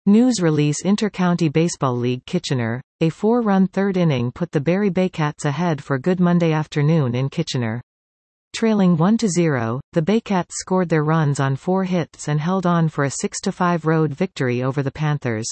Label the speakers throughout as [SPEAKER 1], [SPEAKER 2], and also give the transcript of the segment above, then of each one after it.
[SPEAKER 1] News release Inter-County Baseball League Kitchener. A 4-run third inning put the Barrie Baycats ahead for good Monday afternoon in Kitchener. Trailing 1-0, the Baycats scored their runs on 4 hits and held on for a 6-5 road victory over the Panthers.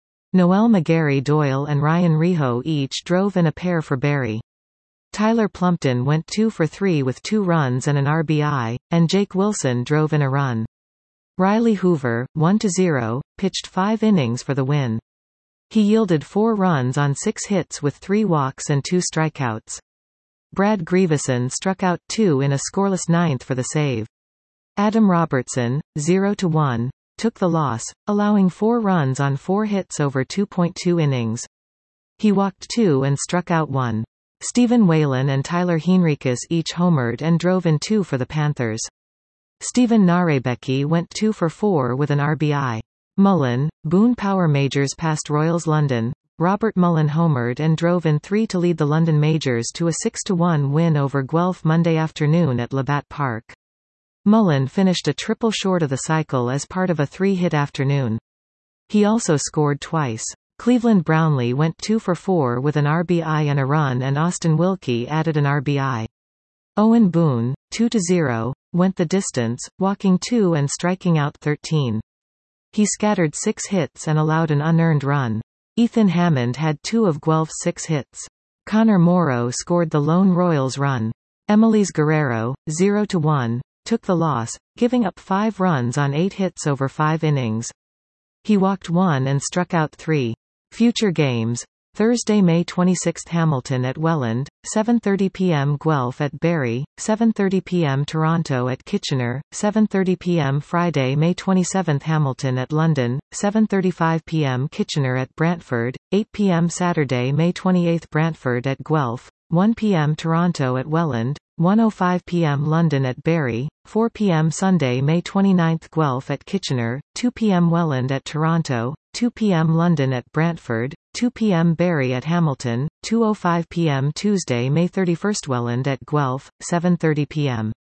[SPEAKER 1] Noel McGarry Doyle and Ryan Reho each drove in a pair for Barrie. Tyler Plumpton went 2 for 3 with 2 runs and an RBI, and Jake Wilson drove in a run. Riley Hoover, 1-0, pitched 5 innings for the win. He yielded 4 runs on 6 hits with 3 walks and 2 strikeouts. Brad Grieveson struck out 2 in a scoreless ninth for the save. Adam Robertson, 0-1, took the loss, allowing 4 runs on 4 hits over 2.2 innings. He walked 2 and struck out 1. Stephen Whalen and Tyler Henriquez each homered and drove in 2 for the Panthers. Stephen Narebecki went 2 for 4 with an RBI. Mullen, Boone Power Majors past Royals London. Robert Mullen homered and drove in 3 to lead the London Majors to a 6-1 win over Guelph Monday afternoon at Labatt Park. Mullen finished a triple short of the cycle as part of a 3-hit afternoon. He also scored twice. Cleveland Brownlee went 2 for 4 with an RBI and a run, and Austin Wilkie added an RBI. Owen Boone, 2-0, went the distance, walking 2 and striking out 13. He scattered 6 hits and allowed an unearned run. Ethan Hammond had 2 of Guelph's 6 hits. Connor Morrow scored the lone Royals run. Emily's Guerrero, 0-1, took the loss, giving up 5 runs on 8 hits over 5 innings. He walked 1 and struck out 3. Future games. Thursday, May 26 Hamilton at Welland, 7:30 p.m. Guelph at Barrie, 7:30 p.m. Toronto at Kitchener, 7:30 p.m. Friday, May 27 Hamilton at London, 7:35 p.m. Kitchener at Brantford, 8 p.m. Saturday, May 28 Brantford at Guelph, 1 p.m. Toronto at Welland, 1:05 p.m. London at Barrie, 4 p.m. Sunday, May 29 Guelph at Kitchener, 2 p.m. Welland at Toronto, 2 p.m. London at Brantford, 2 p.m. Barrie at Hamilton, 2:05 p.m. Tuesday, May 31 Welland at Guelph, 7:30 p.m.